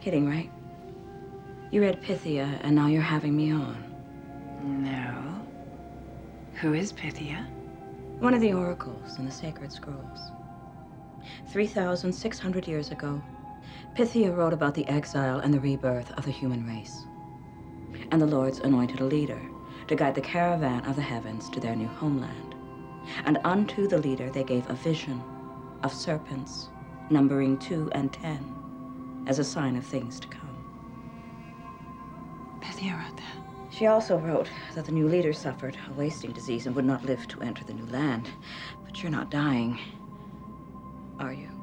Kidding, right? You read Pythia, and now you're having me on. No. Who is Pythia? One of the oracles in the sacred scrolls. 3,600 years ago, Pythia wrote about the exile and the rebirth of the human race. And the Lords anointed a leader to guide the caravan of the heavens to their new homeland. And unto the leader they gave a vision of serpents, numbering 2 and 10, as a sign of things to come. Pythia wrote that. She also wrote that the new leader suffered a wasting disease and would not live to enter the new land. But you're not dying, are you?